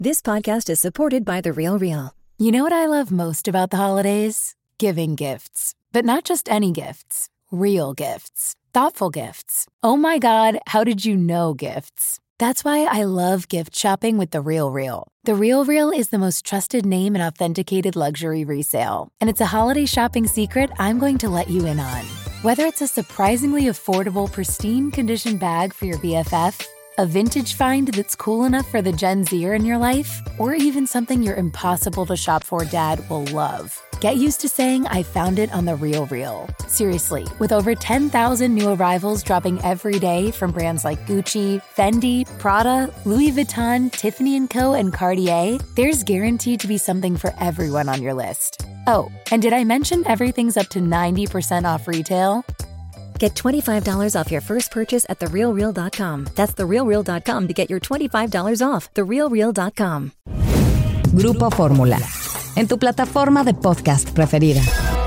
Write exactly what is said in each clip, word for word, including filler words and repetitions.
This podcast is supported by The Real Real. You know what I love most about the holidays? Giving gifts. But not just any gifts. Real gifts. Thoughtful gifts. Oh my God, how did you know gifts? That's why I love gift shopping with The Real Real. The Real Real is the most trusted name in authenticated luxury resale. And it's a holiday shopping secret I'm going to let you in on. Whether it's a surprisingly affordable, pristine condition bag for your B F F, a vintage find that's cool enough for the Gen Zer in your life, or even something your impossible to shop for dad will love. Get used to saying I found it on The Real Real. Seriously, with over ten thousand new arrivals dropping every day from brands like Gucci, Fendi, Prada, Louis Vuitton, Tiffany and Co, and Cartier, there's guaranteed to be something for everyone on your list. Oh, and did I mention everything's up to ninety percent off retail? Get twenty-five dollars off your first purchase at the real real dot com. That's the real real dot com to get your twenty-five dollars off. the real real dot com. Grupo Fórmula, en tu plataforma de podcast preferida.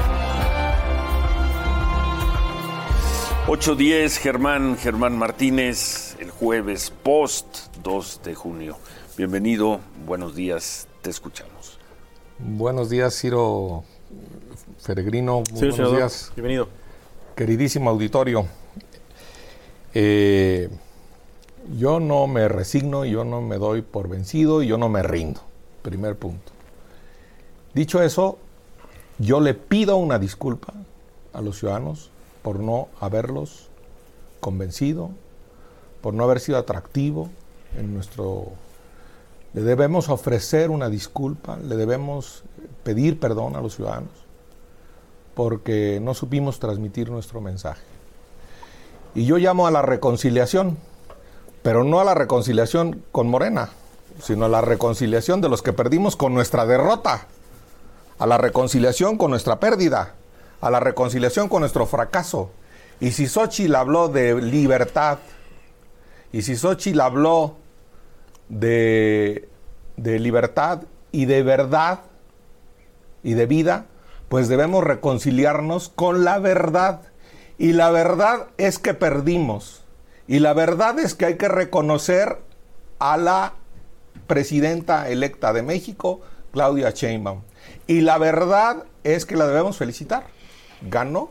ocho diez, Germán, Germán Martínez, el jueves post dos de junio. Bienvenido, buenos días, te escuchamos. Buenos días, Ciro Peregrino. Sí, buenos senador. días. Bienvenido. Queridísimo auditorio. Eh, yo no me resigno, yo no me doy por vencido y yo no me rindo. Primer punto. Dicho eso, yo le pido una disculpa a los ciudadanos por no haberlos convencido, por no haber sido atractivo en nuestro... Le debemos ofrecer una disculpa, le debemos pedir perdón a los ciudadanos porque no supimos transmitir nuestro mensaje. Y yo llamo a la reconciliación, pero no a la reconciliación con Morena, sino a la reconciliación de los que perdimos con nuestra derrota, a la reconciliación con nuestra pérdida, a la reconciliación con nuestro fracaso. Y si Xóchitl habló de libertad, y si Xóchitl habló de, de libertad y de verdad y de vida, pues debemos reconciliarnos con la verdad. Y la verdad es que perdimos. Y la verdad es que hay que reconocer a la presidenta electa de México, Claudia Sheinbaum. Y la verdad es que la debemos felicitar. Ganó.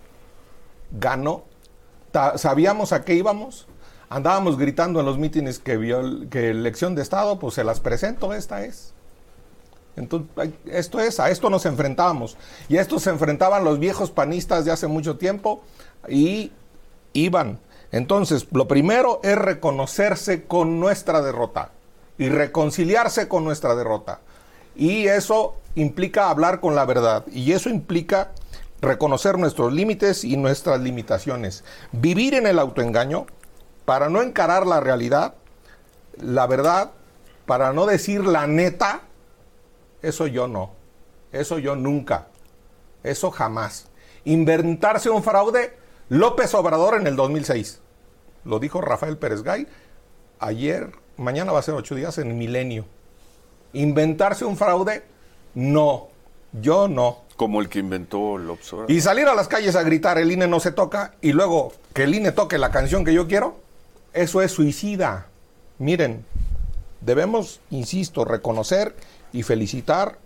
Ganó. Ta- sabíamos a qué íbamos. Andábamos gritando en los mítines que, vio, que elección de Estado, pues se las presento, esta es. Entonces, esto es, a esto nos enfrentábamos. Y a esto se enfrentaban los viejos panistas de hace mucho tiempo y iban. Entonces, lo primero es reconocerse con nuestra derrota y reconciliarse con nuestra derrota. Y eso implica hablar con la verdad. Y eso implica reconocer nuestros límites y nuestras limitaciones. Vivir en el autoengaño para no encarar la realidad, la verdad, para no decir la neta. Eso yo no, eso yo nunca, eso jamás. Inventarse un fraude, López Obrador en el dos mil seis. Lo dijo Rafael Pérez Gay ayer, mañana va a ser ocho días en Milenio. Inventarse un fraude, no, yo no. Como el que inventó López Obrador. Y salir a las calles a gritar, el I N E no se toca, y luego que el I N E toque la canción que yo quiero, eso es suicida. Miren, debemos, insisto, reconocer y felicitar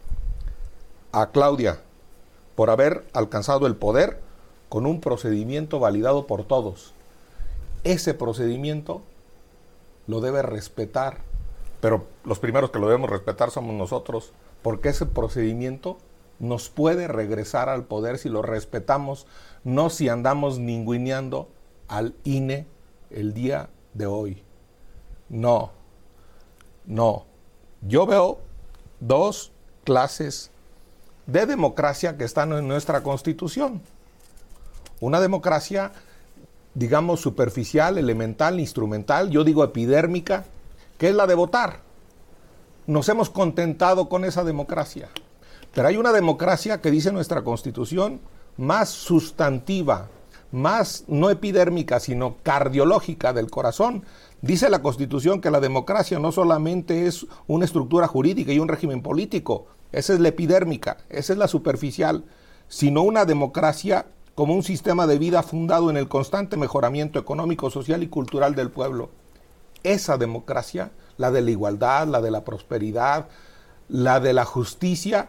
a Claudia por haber alcanzado el poder con un procedimiento validado por todos. Ese procedimiento lo debe respetar, pero los primeros que lo debemos respetar somos nosotros, porque ese procedimiento nos puede regresar al poder si lo respetamos, no si andamos ninguneando al I N E el día de hoy. No, no. Yo veo dos clases de democracia que están en nuestra Constitución. Una democracia, digamos, superficial, elemental, instrumental, yo digo epidérmica, que es la de votar. Nos hemos contentado con esa democracia. Pero hay una democracia que dice nuestra Constitución más sustantiva, más no epidérmica, sino cardiológica del corazón. Dice la Constitución que la democracia no solamente es una estructura jurídica y un régimen político, esa es la epidérmica, esa es la superficial, sino una democracia como un sistema de vida fundado en el constante mejoramiento económico, social y cultural del pueblo. Esa democracia la de la igualdad, la de la prosperidad, la de la justicia,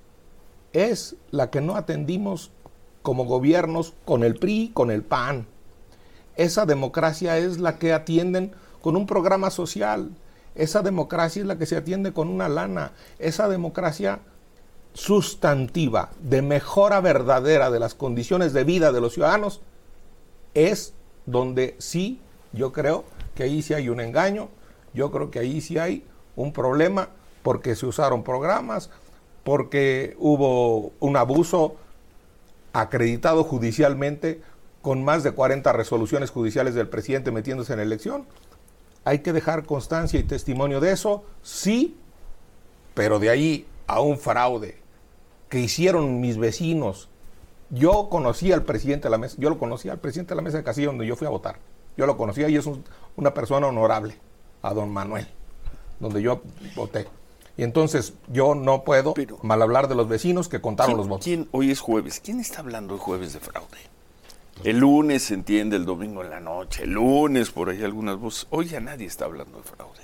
es la que no atendimos como gobiernos con el P R I, con el P A N. Esa democracia es la que atienden con un programa social. Esa democracia es la que se atiende con una lana. Esa democracia sustantiva, de mejora verdadera de las condiciones de vida de los ciudadanos, es donde sí, yo creo que ahí sí hay un engaño, yo creo que ahí sí hay un problema, porque se usaron programas, porque hubo un abuso acreditado judicialmente con más de cuarenta resoluciones judiciales del presidente metiéndose en la elección. Hay que dejar constancia y testimonio de eso, sí, pero de ahí a un fraude que hicieron mis vecinos. Yo conocí al presidente de la mesa, yo lo conocí al presidente de la mesa de Casilla donde yo fui a votar. Yo lo conocía y es un, una persona honorable, a don Manuel, donde yo voté. Y entonces yo no puedo pero, mal hablar de los vecinos que contaron los votos. ¿Quién, hoy es jueves, ¿quién está hablando de jueves de fraude? El lunes se entiende, el domingo en la noche, el lunes por ahí algunas voces. Hoy ya nadie está hablando de fraude.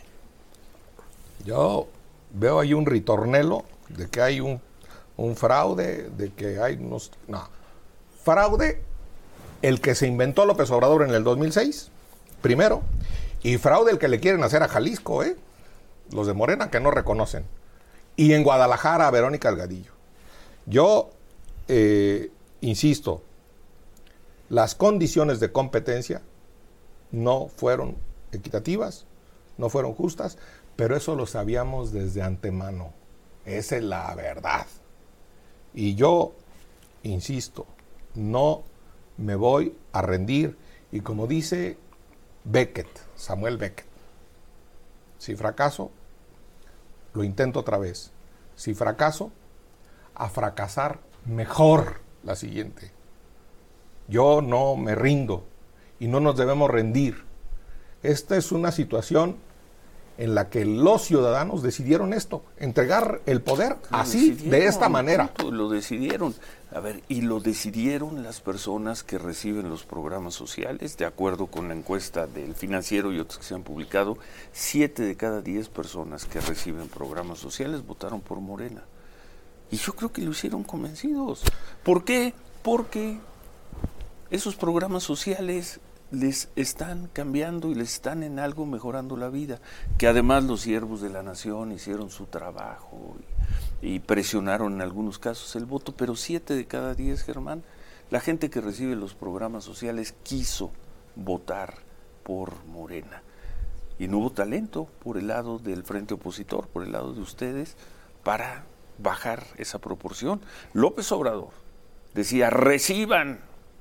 Yo veo ahí un ritornelo de que hay un, un fraude, de que hay unos... No, fraude el que se inventó López Obrador en el dos mil seis, primero, y fraude el que le quieren hacer a Jalisco, ¿eh? Los de Morena que no reconocen. Y en Guadalajara a Verónica Delgadillo. Yo, eh, insisto, las condiciones de competencia no fueron equitativas, no fueron justas, pero eso lo sabíamos desde antemano. Esa es la verdad. Y yo, insisto, no me voy a rendir. Y como dice Beckett, Samuel Beckett, si fracaso, lo intento otra vez. Si fracaso, a fracasar mejor la siguiente. Yo no me rindo y no nos debemos rendir. Esta es una situación en la que los ciudadanos decidieron esto, entregar el poder lo así, de esta manera. Punto, lo decidieron. A ver, y lo decidieron las personas que reciben los programas sociales, de acuerdo con la encuesta del Financiero y otros que se han publicado, siete de cada diez personas que reciben programas sociales votaron por Morena. Y yo creo que lo hicieron convencidos. ¿Por qué? Porque esos programas sociales les están cambiando y les están en algo mejorando la vida, que además los siervos de la nación hicieron su trabajo y, y presionaron en algunos casos el voto, pero siete de cada diez, Germán, la gente que recibe los programas sociales quiso votar por Morena. Y no hubo talento por el lado del frente opositor, por el lado de ustedes, para bajar esa proporción. López Obrador decía, reciban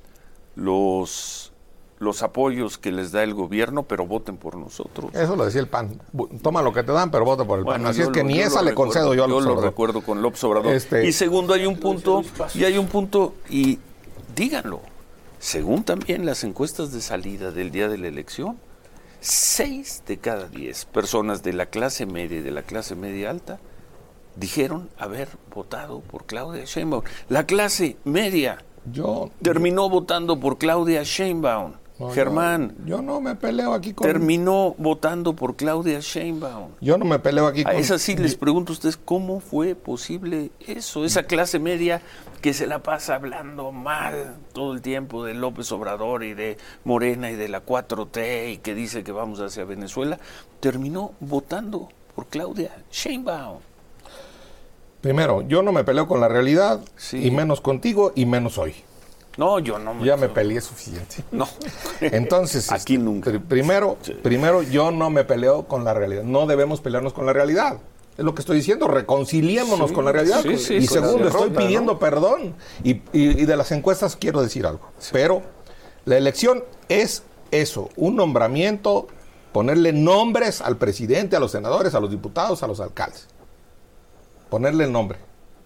los... los apoyos que les da el gobierno, pero voten por nosotros. Eso lo decía el P A N. Toma lo que te dan, pero voten por el bueno, P A N. Así es que lo, ni esa le recuerdo, concedo yo a López Yo Obrador. lo recuerdo con López Obrador. Este... Y segundo, hay un punto, y hay un punto, y díganlo, según también las encuestas de salida del día de la elección, seis de cada diez personas de la clase media y de la clase media alta dijeron haber votado por Claudia Sheinbaum. La clase media yo, terminó yo... votando por Claudia Sheinbaum. No, Germán, yo, yo no me peleo aquí con... Terminó votando por Claudia Sheinbaum. Yo no me peleo aquí con... A esas sí les pregunto a ustedes, ¿cómo fue posible eso? Esa clase media que se la pasa hablando mal todo el tiempo de López Obrador y de Morena y de la cuatro T y que dice que vamos hacia Venezuela, terminó votando por Claudia Sheinbaum. Primero, yo no me peleo con la realidad, sí. Y menos contigo y menos hoy. No, yo no me... Ya me peleé suficiente. No. Entonces, aquí este, nunca. Pr- primero, sí. primero, yo no me peleo con la realidad. No debemos pelearnos con la realidad. Es lo que estoy diciendo, reconciliémonos sí, con la realidad. Sí, sí, y segundo, estoy derrota, pidiendo ¿no? perdón. Y, y, y de las encuestas quiero decir algo. Sí. Pero la elección es eso, un nombramiento, ponerle nombres al presidente, a los senadores, a los diputados, a los alcaldes. Ponerle el nombre.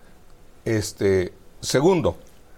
Este, segundo,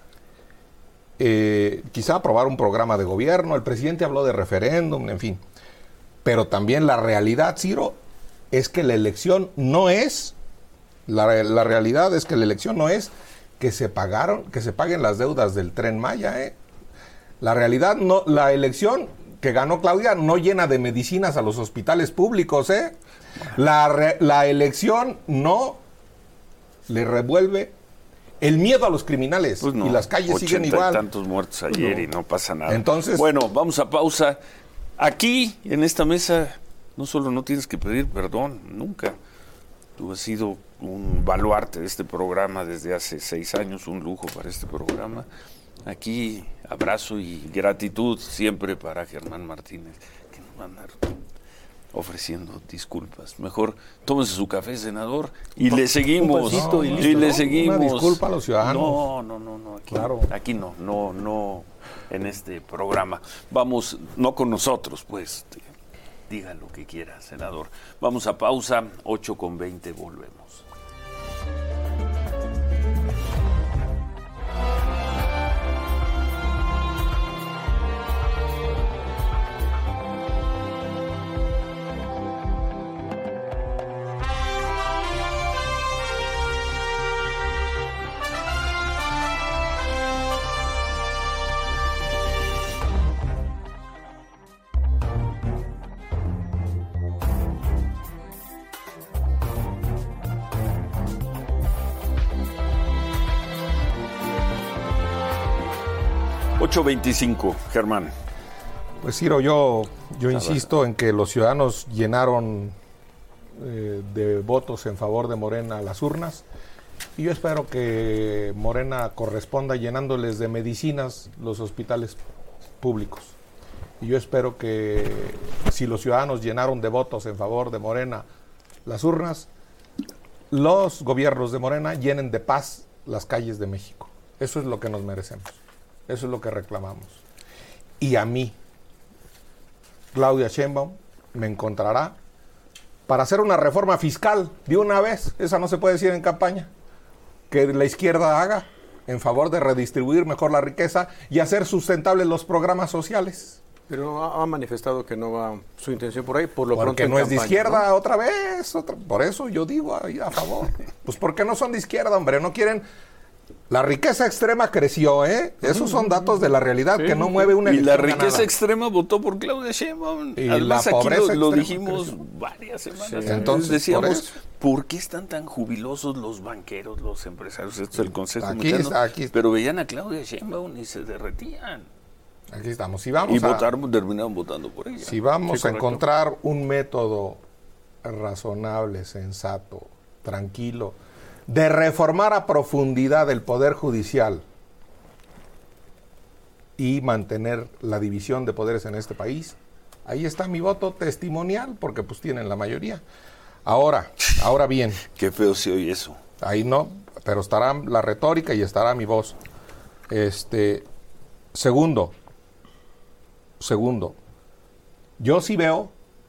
Eh, quizá aprobar un programa de gobierno, el presidente habló de referéndum, en fin. Pero también la realidad, Ciro, es que la elección no es, la, la realidad es que la elección no es que se pagaron, que se paguen las deudas del Tren Maya, ¿eh? La realidad, no, la elección que ganó Claudia no llena de medicinas a los hospitales públicos, ¿eh? La, re, la elección no le revuelve el miedo a los criminales, pues no, y las calles siguen igual. Tantos muertos ayer no. y no pasa nada. Entonces, bueno, vamos a pausa. Aquí, en esta mesa, no solo no tienes que pedir perdón, nunca. Tú has sido un baluarte de este programa desde hace seis años, un lujo para este programa. Aquí, abrazo y gratitud siempre para Germán Martínez, que nos va a andar ofreciendo disculpas. Mejor tómese su café, senador, y le seguimos. No, y, no, y le no, seguimos. Una disculpa a los ciudadanos. No, no, no, no. Aquí, claro. aquí no, no, no en este programa. Vamos, no con nosotros, pues. Diga lo que quiera, senador. Vamos a pausa, ocho con veinte, volvemos. ocho veinticinco, Germán. Pues Ciro, yo, yo insisto en que los ciudadanos llenaron eh, de votos en favor de Morena las urnas, y yo espero que Morena corresponda llenándoles de medicinas los hospitales públicos. Y yo espero que si los ciudadanos llenaron de votos en favor de Morena las urnas, los gobiernos de Morena llenen de paz las calles de México. Eso es lo que nos merecemos. Eso es lo que reclamamos. Y a mí, Claudia Sheinbaum, me encontrará para hacer una reforma fiscal de una vez. Esa no se puede decir en campaña. Que la izquierda haga en favor de redistribuir mejor la riqueza y hacer sustentables los programas sociales. Pero ha, ha manifestado que no va su intención por ahí, por lo porque pronto no es campaña, de izquierda, ¿no? Otra vez. Otra, por eso yo digo ahí a favor. Pues porque no son de izquierda, hombre. No quieren... La riqueza extrema creció, ¿eh? Esos son datos de la realidad, sí, que no mueve una elección. Y la riqueza ganada. extrema votó por Claudia Sheinbaum. Y además la aquí lo, lo dijimos creció. varias semanas. Sí, entonces decíamos, por, ¿por qué están tan jubilosos los banqueros, los empresarios? Esto es el Consejo aquí Mexicano. Está, aquí está. Pero veían a Claudia Sheinbaum y se derretían. Aquí estamos. Si vamos y a, votaron, terminaron votando por ella. Si vamos sí, a encontrar un método razonable, sensato, tranquilo, de reformar a profundidad el Poder Judicial y mantener la división de poderes en este país, ahí está mi voto testimonial, porque pues tienen la mayoría. Ahora, ahora bien. Qué feo se oye eso. Ahí no, pero estará la retórica y estará mi voz. Este, segundo, segundo, yo sí veo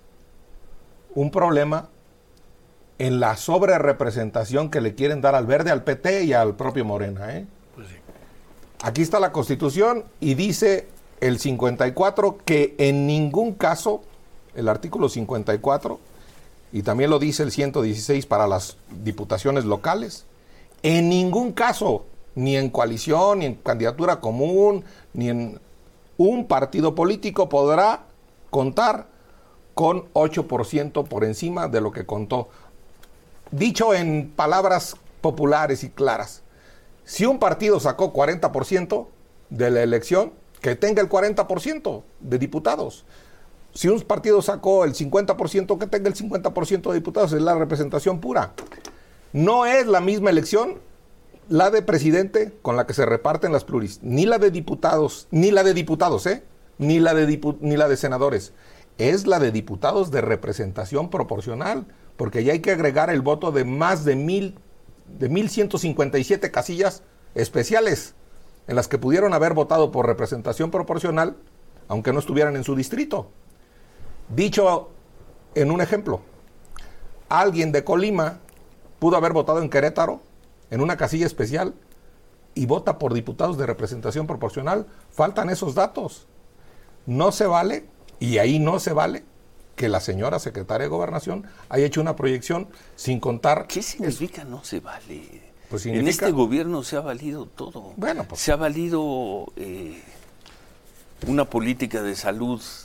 un problema en la sobrerepresentación que le quieren dar al Verde, al P T y al propio Morena, ¿eh? Pues sí. Aquí está la Constitución y dice el cincuenta y cuatro que en ningún caso, el artículo cincuenta y cuatro, y también lo dice el ciento dieciséis para las diputaciones locales, en ningún caso, ni en coalición, ni en candidatura común, ni en un partido político podrá contar con ocho por ciento por encima de lo que contó. Dicho en palabras populares y claras, si un partido sacó cuarenta por ciento de la elección, que tenga el cuarenta por ciento de diputados. Si un partido sacó el cincuenta por ciento, que tenga el cincuenta por ciento de diputados. Es la representación pura. No es la misma elección la de presidente con la que se reparten las pluris, ni la de diputados, ni la de diputados, ¿eh? Ni la de dipu- ni la de senadores. Es la de diputados de representación proporcional, porque ya hay que agregar el voto de más de mil, de mil ciento cincuenta y siete casillas especiales en las que pudieron haber votado por representación proporcional, aunque no estuvieran en su distrito. Dicho en un ejemplo, alguien de Colima pudo haber votado en Querétaro en una casilla especial y vota por diputados de representación proporcional. Faltan esos datos. No se vale, y ahí no se vale, que la señora secretaria de Gobernación haya hecho una proyección sin contar... ¿Qué significa no se vale? Pues significa... En este gobierno se ha valido todo. Bueno, pues... Se ha valido eh, una política de salud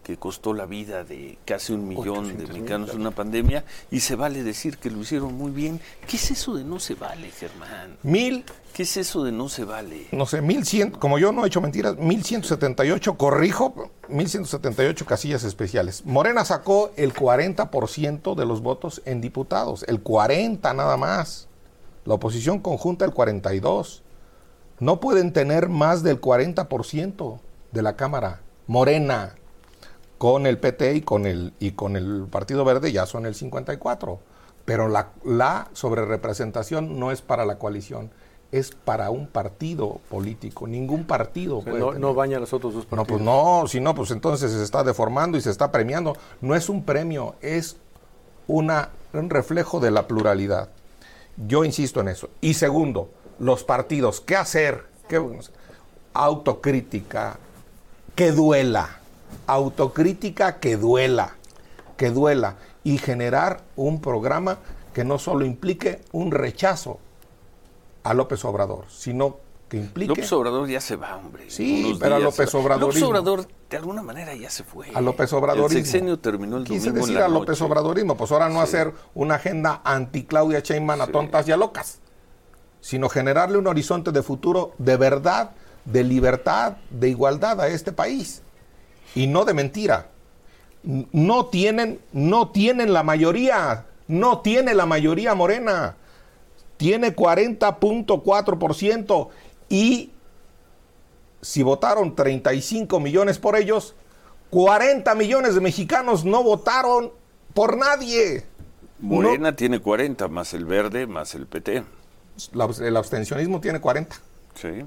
que costó la vida de casi un millón de mexicanos en una pandemia, y se vale decir que lo hicieron muy bien. ¿Qué es eso de no se vale, Germán? Mil. ¿Qué es eso de no se vale? No sé, mil cien, como yo no he hecho mentiras, mil ciento setenta y ocho, corrijo, mil ciento setenta y ocho casillas especiales. Morena sacó el cuarenta por ciento de los votos en diputados, el cuarenta nada más. La oposición conjunta el cuarenta y dos. No pueden tener más del cuarenta por ciento de la Cámara. Morena, con el P T y con el, y con el Partido Verde ya son el cincuenta y cuatro. Pero la, la sobrerepresentación no es para la coalición, es para un partido político. Ningún partido o sea, puede no, tener. no baña a los otros dos partidos. No, pues no, si no, pues entonces se está deformando y se está premiando. No es un premio, es una, un reflejo de la pluralidad. Yo insisto en eso. Y segundo, los partidos, ¿qué hacer? ¿Qué? Autocrítica, que duela. Autocrítica que duela, que duela. Y generar un programa que no solo implique un rechazo a López Obrador, sino que implique... López Obrador ya se va, hombre. Sí, pero a López Obrador... López Obrador de alguna manera ya se fue. A López Obradorismo. El sexenio terminó el domingo Quise decir en la a López noche. Obradorismo, pues ahora no Sí. hacer una agenda anti-Claudia Sheinbaum a Sí. tontas y a locas, sino generarle un horizonte de futuro de verdad, de libertad, de igualdad a este país. Y no de mentira. No tienen, no tienen la mayoría, no tiene la mayoría Morena. Tiene cuarenta punto cuatro por ciento y si votaron treinta y cinco millones por ellos, cuarenta millones de mexicanos no votaron por nadie. Morena No, tiene cuarenta, más el Verde, más el P T. la, el abstencionismo tiene cuarenta. Sí.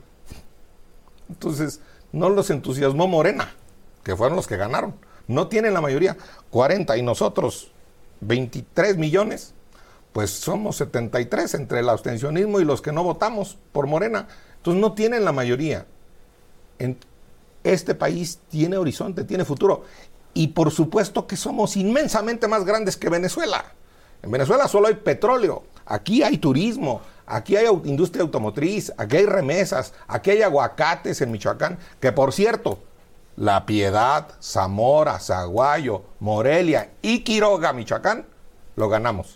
Entonces, no los entusiasmó Morena, que fueron los que ganaron. No tienen la mayoría, cuarenta, y nosotros, veintitrés millones, pues somos setenta y tres entre el abstencionismo y los que no votamos por Morena. Entonces, no tienen la mayoría. En este país tiene horizonte, tiene futuro. Y por supuesto que somos inmensamente más grandes que Venezuela. En Venezuela solo hay petróleo, aquí hay turismo, aquí hay au- industria automotriz, aquí hay remesas, aquí hay aguacates en Michoacán, que por cierto, La Piedad, Zamora, Zaguayo, Morelia y Quiroga, Michoacán, lo ganamos.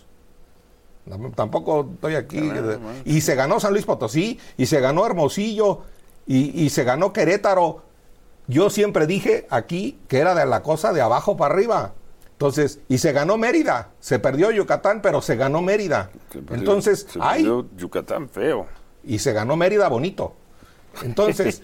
No, tampoco estoy aquí. Bueno, eh, bueno. Y se ganó San Luis Potosí, y se ganó Hermosillo, y, y se ganó Querétaro. Yo siempre dije aquí que era de la cosa de abajo para arriba. Entonces, y se ganó Mérida. Se perdió Yucatán, pero se ganó Mérida. Se perdió- Entonces, se hay. perdió Yucatán feo. Y se ganó Mérida bonito. Entonces,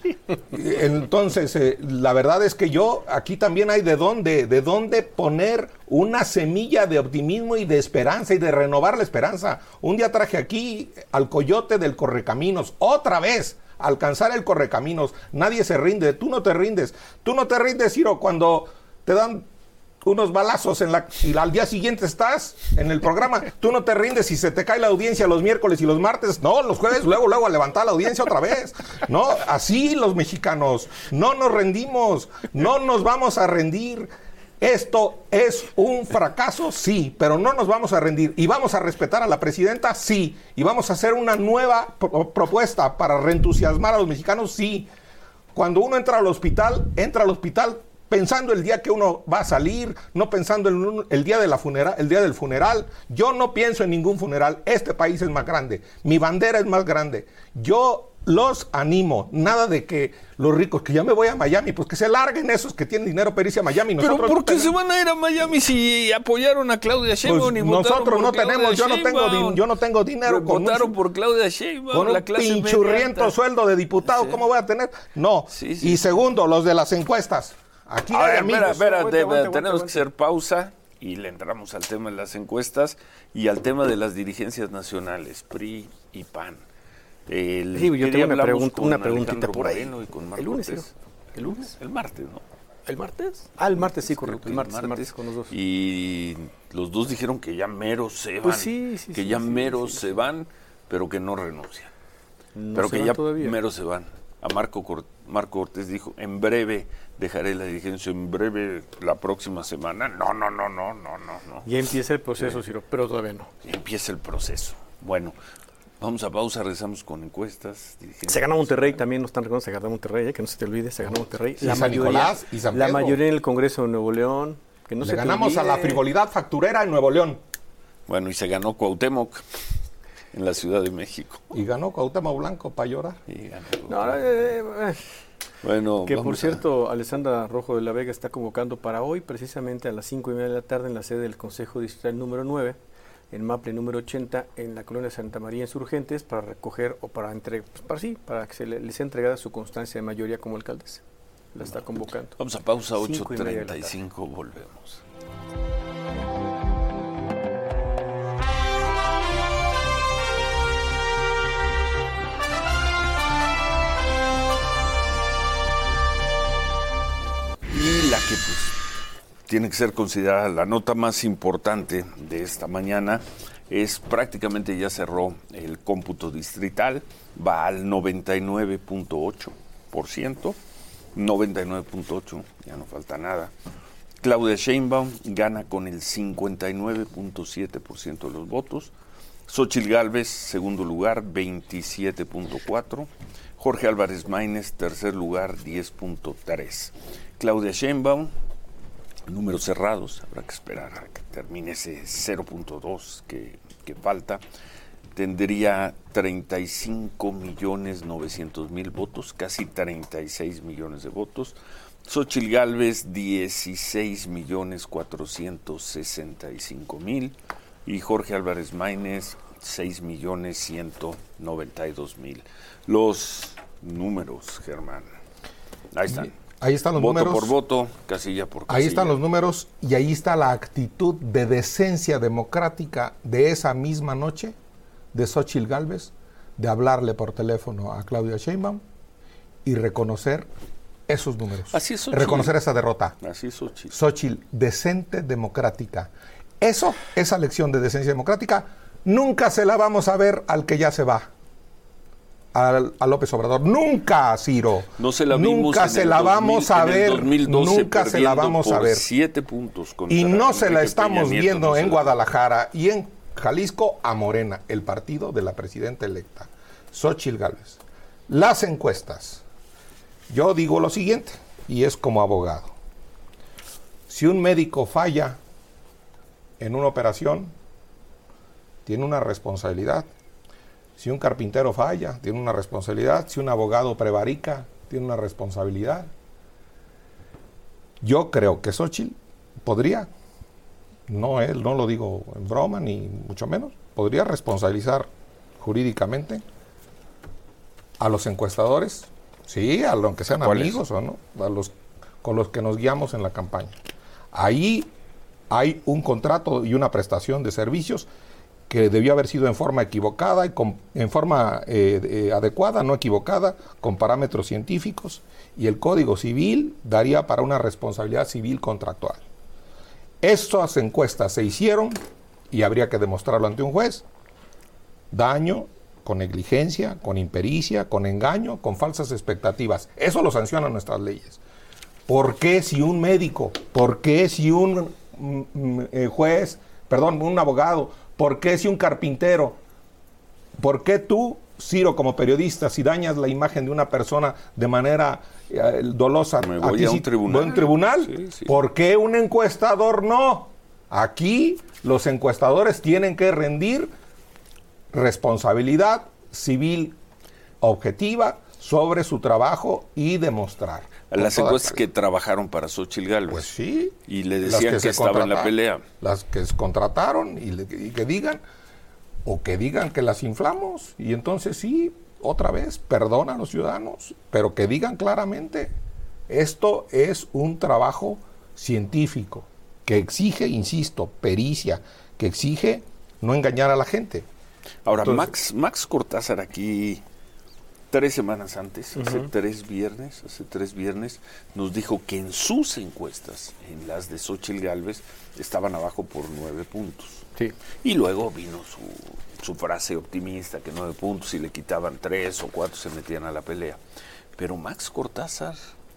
entonces eh, la verdad es que yo, aquí también hay de dónde, de dónde poner una semilla de optimismo y de esperanza y de renovar la esperanza. Un día traje aquí al coyote del Correcaminos, otra vez, alcanzar el Correcaminos. Nadie se rinde, tú no te rindes. Tú no te rindes, Ciro, cuando te dan unos balazos en la, y al día siguiente estás en el programa. Tú no te rindes y se te cae la audiencia los miércoles y los martes. No, los jueves, luego, luego a levantar la audiencia otra vez. No, así los mexicanos. No nos rendimos, no nos vamos a rendir. Esto es un fracaso, sí, pero no nos vamos a rendir. ¿Y vamos a respetar a la presidenta? Sí. ¿Y vamos a hacer una nueva pro- propuesta para reentusiasmar a los mexicanos? Sí. Cuando uno entra al hospital, entra al hospital pensando el día que uno va a salir, no pensando en un- el día de la funera- el día del funeral. Yo no pienso en ningún funeral. Este país es más grande. Mi bandera es más grande. Yo los animo. Nada de que los ricos, que ya me voy a Miami, pues que se larguen esos que tienen dinero para irse a Miami. Pero Nosotros ¿por no qué se tenemos- van a ir a Miami si apoyaron a Claudia Sheinbaum Pues y votaron nosotros por no Claudia tenemos, yo no tengo, Sheinbaum? din- yo no tengo dinero. Pero con un- votaron por Claudia Sheinbaum, Con la un clase media pinchurriento alta. sueldo de diputado, Sí. ¿cómo voy a tener? No. Sí, sí. Y segundo, los de las encuestas. Aquí A hay ver, amigos. espera, espera, Aguante, Debe- aguante, tenemos aguante. que hacer pausa y le entramos al tema de las encuestas y al tema de las dirigencias nacionales, P R I y P A N. El, Sí, yo ¿qué tengo día una, hablamos pregunta, con una preguntita Alejandro por ahí. Moreno y con Marco ¿El lunes? Cortés? Ciro? ¿El lunes? El martes, ¿no? ¿El martes? Ah, el martes, sí, correcto. Creo El que martes, el martes con los dos. Y los dos dijeron que ya mero se van. Pues sí, sí, que sí, ya sí, mero sí, sí. se van, pero que no renuncian. No pero se que van ya todavía. mero se van. A Marco, Cor- Marco Cortés dijo, en breve dejaré la dirigencia, en breve la próxima semana. No, no, no, no, no, no, no. Ya empieza el proceso, Ciro, pero todavía no. Y empieza el proceso. Bueno, Vamos a pausa, regresamos con encuestas. Se ganó Monterrey, también nos están recordando, se ganó Monterrey, eh, que no se te olvide, se ganó Monterrey. Y la San mayoría, Nicolás y San La Pedro. mayoría en el Congreso de Nuevo León. Que no Le se te ganamos a olvide. la frivolidad facturera en Nuevo León. Bueno, y se ganó Cuauhtémoc en la Ciudad de México. Y ganó Cuauhtémoc Blanco para llorar. Y ganó No, eh, eh, Bueno, que por vamos a- cierto, Alessandra Rojo de la Vega está convocando para hoy, precisamente a las cinco y media de la tarde, en la sede del Consejo Distrital número nueve, en Maple número ochenta, en la colonia Santa María Insurgentes, para recoger o para entregar, pues para sí, para que se le, les sea entregada su constancia de mayoría como alcaldesa. La está convocando. Vamos a pausa, ocho Cinco y media de la treinta y tarde. cinco, volvemos. Y la que pues tiene que ser considerada la nota más importante de esta mañana es prácticamente ya cerró el cómputo distrital, va al noventa y nueve punto ocho por ciento, noventa y nueve punto ocho, ya no falta nada. Claudia Sheinbaum gana con el cincuenta y nueve punto siete por ciento de los votos. Xóchitl Gálvez, segundo lugar, veintisiete punto cuatro. Jorge Álvarez Maínez, tercer lugar, diez punto tres. Claudia Sheinbaum, números cerrados, habrá que esperar a que termine ese cero punto dos que, que falta. Tendría treinta y cinco millones novecientos mil votos, casi treinta y seis millones de votos. Xóchitl Gálvez, dieciséis millones cuatrocientos sesenta y cinco mil. Y Jorge Álvarez Maínez, seis millones ciento noventa y dos mil. Los números, Germán. Ahí están. Ahí están los voto números. por voto, casilla por casilla. Ahí están los números y ahí está la actitud de decencia democrática de esa misma noche de Xóchitl Gálvez, de hablarle por teléfono a Claudia Sheinbaum y reconocer esos números. Así es, Xóchitl. Reconocer esa derrota. Así es, Xóchitl. Xóchitl, decente democrática. Eso, esa lección de decencia democrática, nunca se la vamos a ver al que ya se va. Al, a López Obrador. Nunca, Ciro. No se la vimos nunca en se el la dos mil, vamos a en el ver. dos mil doce, Nunca se la vamos a por ver. Siete puntos contra Y no se la Enrique estamos Peña Nieto, viendo no se en la- Guadalajara y en Jalisco a Morena, el partido de la presidenta electa, Xóchitl Gálvez. Las encuestas. Yo digo lo siguiente, y es como abogado. Si un médico falla en una operación, tiene una responsabilidad. Si un carpintero falla, tiene una responsabilidad. Si un abogado prevarica, tiene una responsabilidad. Yo creo que Xóchitl podría, no él, no lo digo en broma ni mucho menos, podría responsabilizar jurídicamente a los encuestadores, sí, a los que sean ¿Cuáles? amigos o no, a los con los que nos guiamos en la campaña. Ahí hay un contrato y una prestación de servicios que debió haber sido en forma equivocada y con, en forma eh, eh, adecuada, no equivocada, con parámetros científicos, y el Código Civil daría para una responsabilidad civil contractual. Estas encuestas se hicieron y habría que demostrarlo ante un juez. Daño con negligencia, con impericia, con engaño, con falsas expectativas. Eso lo sancionan nuestras leyes. ¿Por qué si un médico, por qué si un mm, eh, juez, perdón, un abogado, por qué si un carpintero, por qué tú, Ciro, como periodista, si dañas la imagen de una persona de manera eh, dolosa, Me voy ti a un sí- tribunal. voy a un tribunal? Sí, sí. ¿Por qué un encuestador no? Aquí los encuestadores tienen que rendir responsabilidad civil objetiva sobre su trabajo y demostrar. con Las toda encuestas que claridad. trabajaron para Xóchitl Gálvez. Pues sí. Y le Las decían que, se estaba en la contrataron- pelea. Las que se contrataron y, le- y que digan, o que digan que las inflamos, y entonces sí, otra vez, perdona a los ciudadanos, pero que digan claramente, esto es un trabajo científico, que exige, insisto, pericia, que exige no engañar a la gente. Ahora, Entonces- Max, Max Cortázar aquí, tres semanas antes, hace tres viernes, hace tres viernes, nos dijo que en sus encuestas, en las de Xóchitl Gálvez, estaban abajo por nueve puntos. Sí. Y luego vino su, su frase optimista, que nueve puntos, y le quitaban tres o cuatro, se metían a la pelea. Pero Max Cortázar,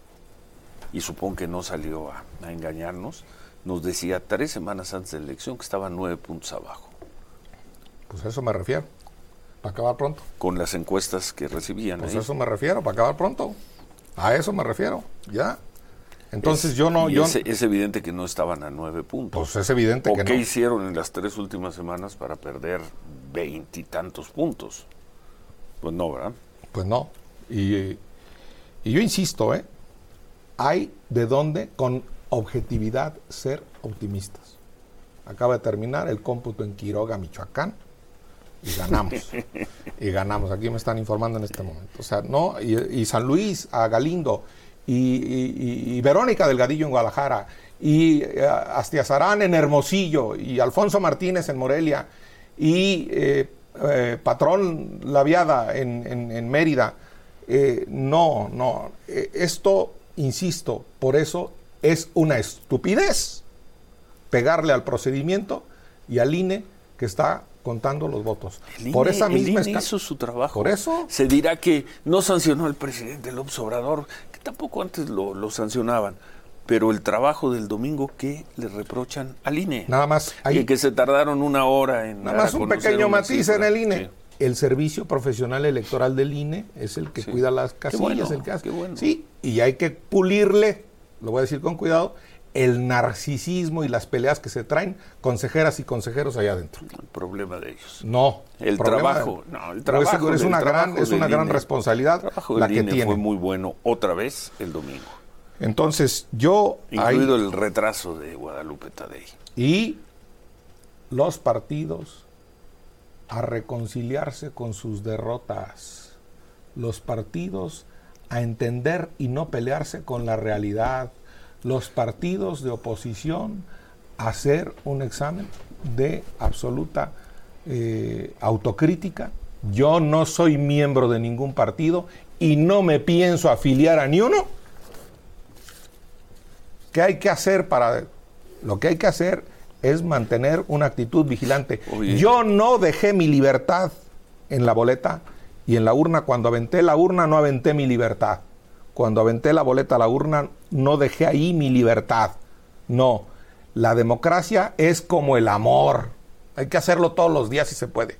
y supongo que no salió a, a engañarnos, nos decía tres semanas antes de la elección que estaba nueve puntos abajo. Pues a eso me refiero. para acabar pronto. Con las encuestas que recibían. Pues ahí. a eso me refiero, para acabar pronto. A eso me refiero, ya. Entonces es, yo no... y yo es, es evidente que no estaban a nueve puntos. Pues es evidente ¿O que qué no. hicieron en las tres últimas semanas para perder veintitantos puntos? Pues no, ¿verdad? Pues no. Y, y yo insisto, ¿eh? Hay de dónde, con objetividad, ser optimistas. Acaba de terminar el cómputo en Quiroga, Michoacán, y ganamos. y ganamos. Aquí me están informando en este momento. O sea, no, y, y San Luis, a Galindo, y, y, y Verónica Delgadillo en Guadalajara, y eh, Astiazarán en Hermosillo, y Alfonso Martínez en Morelia, y eh, eh, Patrón Laviada en, en, en Mérida. Eh, no, no. Eh, esto, insisto, por eso es una estupidez pegarle al procedimiento y al I N E que está contando los votos. El por I N E, esa misma el I N E escala. hizo su trabajo. Por eso. Se dirá que no sancionó al presidente López Obrador, que tampoco antes lo, lo sancionaban. Pero el trabajo del domingo, ¿qué le reprochan al I N E? Nada más. Hay, que, que se tardaron una hora en... Nada más un pequeño matiz en el I N E. Sí. El Servicio Profesional Electoral del I N E es el que Sí. cuida las casillas, bueno, el que hace. qué bueno. Sí, y hay que pulirle, lo voy a decir con cuidado, el narcisismo y las peleas que se traen consejeras y consejeros allá adentro. El problema de ellos. No. El problema trabajo, de, no, el pero es- trabajo es del una gran, trabajo es una del gran I N E. responsabilidad El trabajo la del que I N E tiene. fue muy bueno otra vez el domingo. Entonces, yo Incluido hay, el retraso de Guadalupe Tadei. y los partidos a reconciliarse con sus derrotas, los partidos a entender y no pelearse con la realidad, los partidos de oposición a hacer un examen de absoluta eh, autocrítica. Yo no soy miembro de ningún partido y no me pienso afiliar a ni uno. ¿Qué hay que hacer para...? Lo que hay que hacer es mantener una actitud vigilante. Oye. Yo no dejé mi libertad en la boleta y en la urna. Cuando aventé la urna no aventé mi libertad. Cuando aventé la boleta a la urna no dejé ahí mi libertad. No. La democracia es como el amor. Hay que hacerlo todos los días si se puede.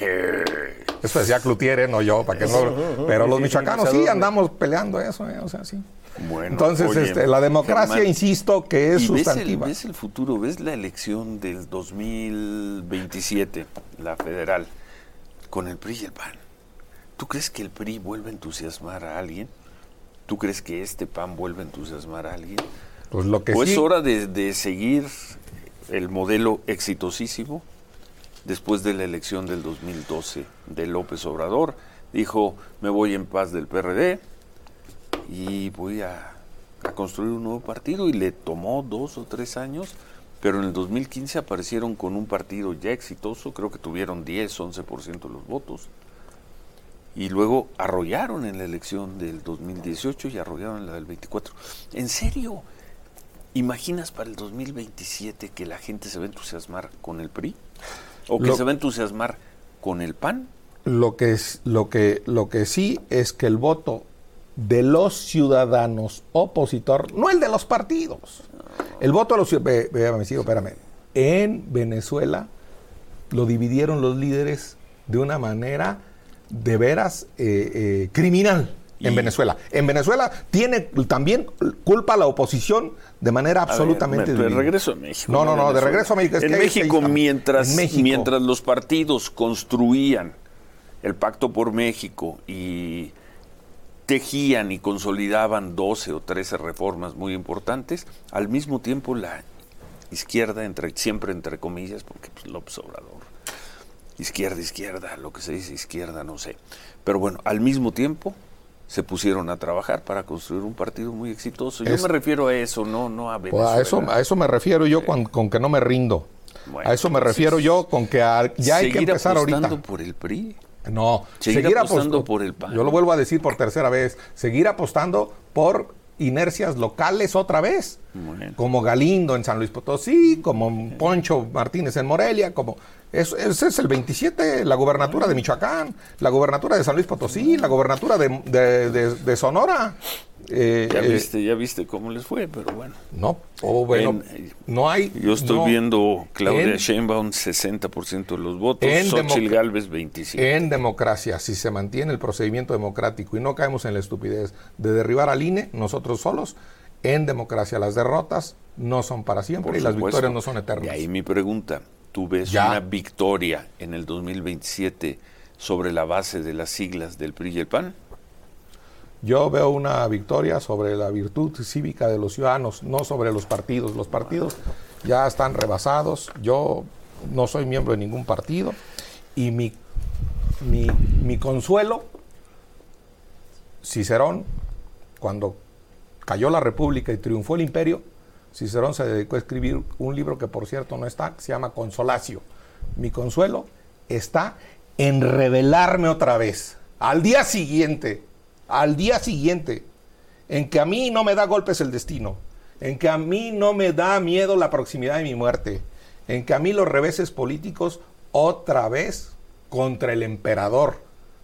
Eso decía Cloutier, ¿eh? No yo, para que no... Pero los michoacanos sí andamos peleando eso, ¿eh? O sea, sí. Bueno, Entonces, oye, este, la democracia, Germán, insisto, que es ¿y ves el, sustantiva. ves el futuro? ¿Ves la elección del dos mil veintisiete, la federal, con el P R I y el P A N? ¿Tú crees que el P R I vuelve a entusiasmar a alguien? ¿Tú crees que este P A N vuelve a entusiasmar a alguien? Pues lo que ¿O sí... es hora de, de seguir el modelo exitosísimo después de la elección del dos mil doce de López Obrador? Dijo, me voy en paz del P R D y voy a, a construir un nuevo partido, y le tomó dos o tres años, pero en el dos mil quince aparecieron con un partido ya exitoso, creo que tuvieron diez, once por ciento de los votos, y luego arrollaron en la elección del dos mil dieciocho y arrollaron en la del veinticuatro. ¿En serio imaginas para el dos mil veintisiete que la gente se va a entusiasmar con el P R I? ¿O que Lo- se va a entusiasmar con el P A N? Lo que, es, lo, que, lo que sí es que el voto de los ciudadanos opositor, no el de los partidos, el voto de los ciudadanos, ve, sigo, espérame, en Venezuela lo dividieron los líderes de una manera de veras eh, eh, criminal. En Y- Venezuela. En Venezuela tiene también culpa la oposición de manera absolutamente A ver, me- divina. de regreso a México. No, no, no, de Venezuela. regreso a México. Es en que ahí México, estamos. mientras, En México. mientras los partidos construían el Pacto por México y tejían y consolidaban doce o trece reformas muy importantes, al mismo tiempo la izquierda, entre, siempre entre comillas, porque pues, López Obrador, izquierda, izquierda, lo que se dice izquierda, no sé. Pero bueno, al mismo tiempo se pusieron a trabajar para construir un partido muy exitoso. Yo Es- me refiero a eso, no, no a Pues Venezuela. a, eso, a eso me refiero yo con, con que no me rindo. Bueno, a eso me entonces, refiero yo con que a- ya hay que ¿seguir empezar apostando ahorita. por el P R I? No, Seguir apostando apost- por el P A N. Yo lo vuelvo a decir por tercera vez. Seguir apostando por inercias locales otra vez. Bueno. Como Galindo en San Luis Potosí, como Poncho Martínez en Morelia, como Es, ese es el veintisiete, la gobernatura de Michoacán, la gobernatura de San Luis Potosí, la gobernatura de, de, de, de Sonora. Eh, ya viste, eh, ya viste cómo les fue, pero bueno. No, oh, bueno, en, no hay. Yo estoy no, viendo Claudia en, Sheinbaum sesenta por ciento de los votos, Xochitl Gálvez veintisiete. En democracia, si se mantiene el procedimiento democrático y no caemos en la estupidez de derribar al I N E nosotros solos, en democracia las derrotas no son para siempre por y supuesto. Las victorias no son eternas. Y ahí mi pregunta. ¿Tú ves ya. una victoria en el dos mil veintisiete sobre la base de las siglas del P R I y el P A N? Yo veo una victoria sobre la virtud cívica de los ciudadanos, no sobre los partidos. Los partidos ya están rebasados. Yo no soy miembro de ningún partido y mi, mi, mi consuelo, Cicerón, cuando cayó la República y triunfó el imperio, Cicerón se dedicó a escribir un libro que por cierto no está, que se llama Consolatio. Mi consuelo está en rebelarme otra vez, al día siguiente, al día siguiente, en que a mí no me da golpes el destino, en que a mí no me da miedo la proximidad de mi muerte, en que a mí los reveses políticos otra vez contra el emperador.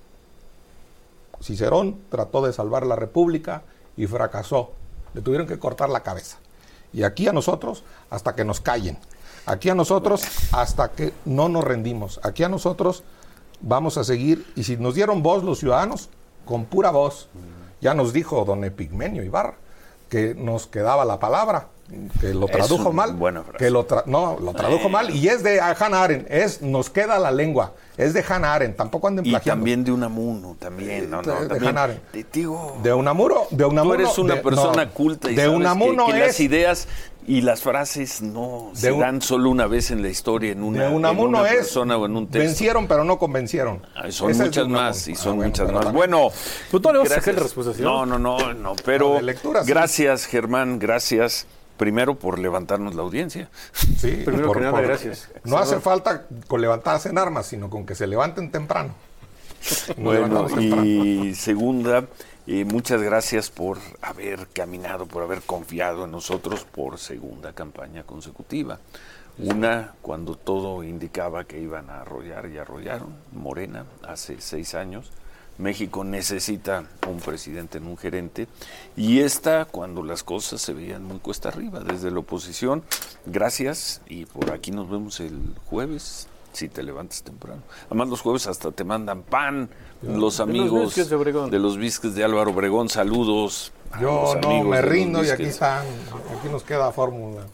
Cicerón trató de salvar la República y fracasó, le tuvieron que cortar la cabeza. Y aquí a nosotros hasta que nos callen. Aquí a nosotros hasta que no nos rendimos. Aquí a nosotros vamos a seguir. Y si nos dieron voz los ciudadanos, con pura voz. Ya nos dijo don Epigmenio Ibarra que nos quedaba la palabra, que lo tradujo es mal. Buena frase. Que lo tra no, lo tradujo eh. mal. Y es de Hannah Arendt. Es nos queda la lengua. Es de Hannah Arendt. Tampoco anden plagiando. Y también de Unamuno. También. No, no, de, también. de Hannah Arendt. De, digo, de Unamuno. De Unamuno. Tú eres una de, persona no, culta y de sabes Unamuno que, que es, las ideas y las frases no de se un, dan solo una vez en la historia, en una, de Unamuno en una es, persona o en un texto. Vencieron pero no convencieron. Ay, son Esa muchas más y son ah, bueno, muchas más. También. Bueno, ¿tú no le vas a sacar la respuesta? No, no, no, no, pero no, lectura, gracias sí. Germán, gracias. Primero por levantarnos la audiencia. Sí, primero por, que nada, por, gracias. No hace falta con levantarse en armas, sino con que se levanten temprano. No bueno, y temprano. Segunda, eh, muchas gracias por haber caminado, por haber confiado en nosotros por segunda campaña consecutiva. Una, cuando todo indicaba que iban a arrollar y arrollaron, Morena, hace seis años. México necesita un presidente, no un gerente, y esta cuando las cosas se veían muy cuesta arriba desde la oposición. Gracias, y por aquí nos vemos el jueves, si te levantas temprano. Además los jueves hasta te mandan pan, Yo, los amigos de los, de, de los bisques de Álvaro Obregón, saludos. Yo no me rindo y aquí están, aquí nos queda fórmula.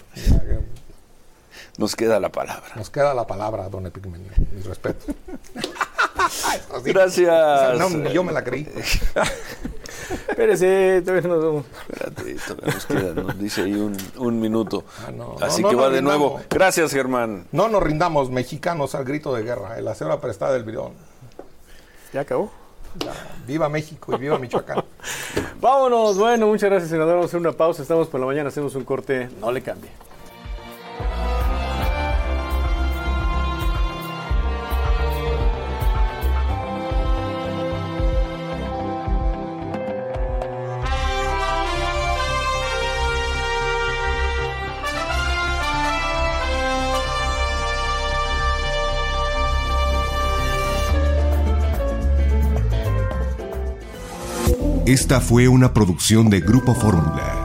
Nos queda la palabra. Nos queda la palabra, don Epigmenio, mis respetos. Así, gracias. O sea, no, yo me la creí. Espérese, todavía nos vamos. Espérate, todavía nos queda, nos dice ahí un, un minuto. Ah, no, Así no, que no va de rindamos. nuevo. Gracias, Germán. No nos rindamos, mexicanos al grito de guerra. El acero aprestada del bidón. ¿Ya acabó? Ya. Viva México y viva Michoacán. Vámonos. Bueno, muchas gracias, senador. Vamos a hacer una pausa. Estamos por la mañana, hacemos un corte. No le cambie. Esta fue una producción de Grupo Fórmula.